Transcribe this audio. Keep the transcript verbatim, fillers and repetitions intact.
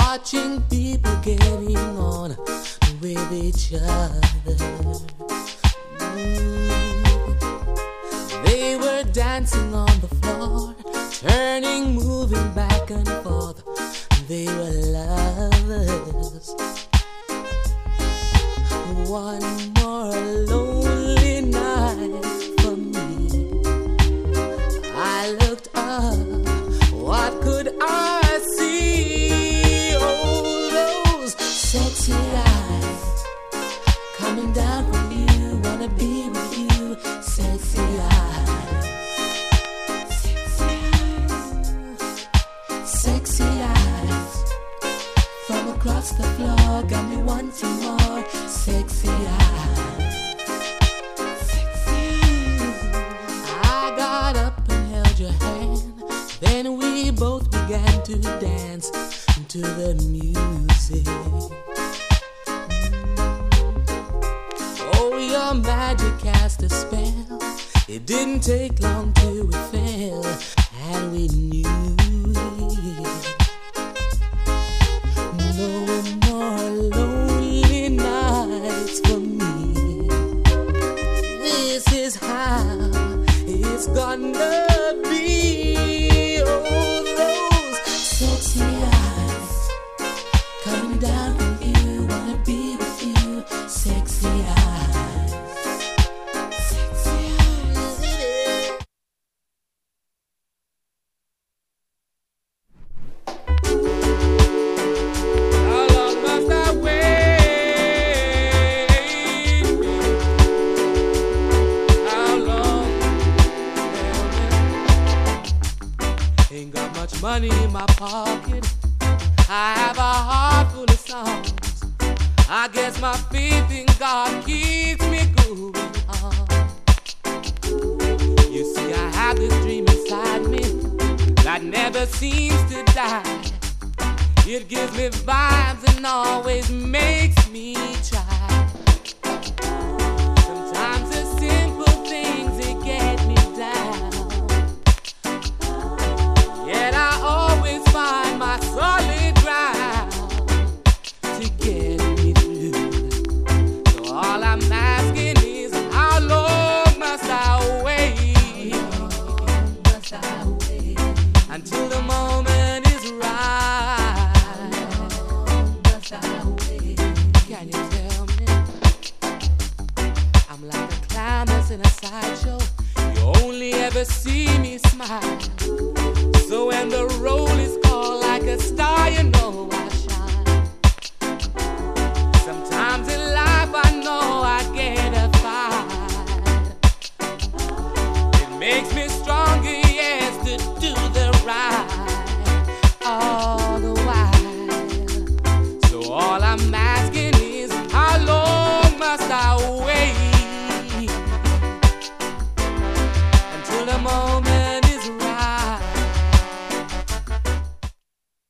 watching people getting on with each other. Mm. They were dancing on the floor, turning, moving back and forth. They were lovers. One more lonely night for me. I looked up, what could I see? Oh, those sexy eyes coming down from you. Wanna be with you, sexy eyes. Sexy eyes, sexy eyes from across the floor, got me wanting more. Sexy eyes, sexy eyes. I got up and held your hand, then we both began to dance to the music. Oh, your magic cast a spell. It didn't take long till we fell, and we knew it. No more lonely nights for me. This is how it's gonna be. Oh, those sexy eyes coming down from you. Wanna be with you, sexy eyes. Sexy eyes. How long must I wait? How long? Ain't got much money in my pocket. I have a heart full of songs. I guess my faith in God keeps me going on. You see, I have this dream inside me that never seems to die. It gives me vibes and always makes me try. Sometimes the simple things, they get me down. Yet I always find my solid ground to get me through. So all I'm asking is, how long must I wait? How long must I wait? Until the moment is right. How long must I wait? Can you tell me? I'm like a clown that's in a sideshow. You only ever see me smile. So when the roll is called, like a star, you know I